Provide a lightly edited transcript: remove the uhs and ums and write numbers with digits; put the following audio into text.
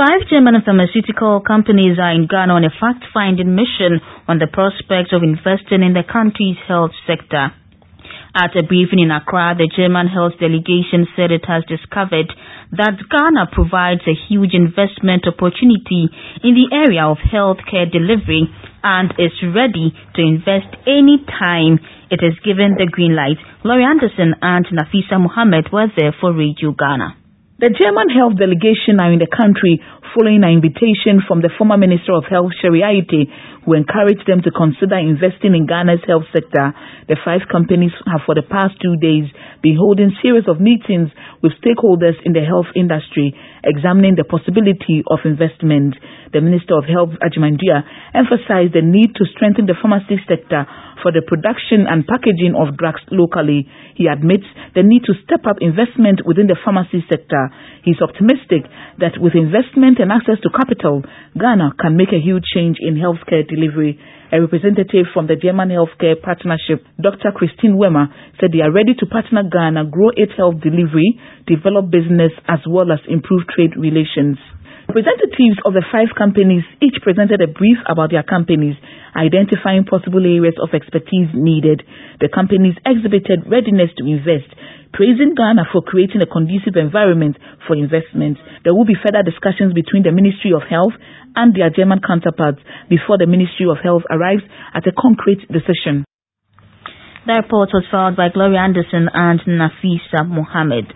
5 German pharmaceutical companies are in Ghana on a fact-finding mission on the prospects of investing in the country's health sector. At a briefing in Accra, the German health delegation said it has discovered that Ghana provides a huge investment opportunity in the area of healthcare delivery and is ready to invest any time it is given the green light. Laurie Anderson and Nafisa Mohammed were there for Radio Ghana. The German health delegation are in the country following an invitation from the former Minister of Health, Sherry Aite, who encouraged them to consider investing in Ghana's health sector. The 5 companies have for the past 2 days been holding series of meetings with stakeholders in the health industry, examining the possibility of investment. The Minister of Health, Agyemang Duah, emphasized the need to strengthen the pharmacy sector for the production and packaging of drugs locally. He admits the need to step up investment within the pharmacy sector. He's optimistic that with investment and access to capital, Ghana can make a huge change in healthcare delivery. A representative from the German Healthcare Partnership, Dr. Christine Wemmer, said they are ready to partner Ghana, grow its health delivery, develop business, as well as improve trade relations. Representatives of the 5 companies each presented a brief about their companies, identifying possible areas of expertise needed. The companies exhibited readiness to invest, praising Ghana for creating a conducive environment for investment. There will be further discussions between the Ministry of Health and their German counterparts before the Ministry of Health arrives at a concrete decision. The report was filed by Gloria Anderson and Nafisa Mohammed.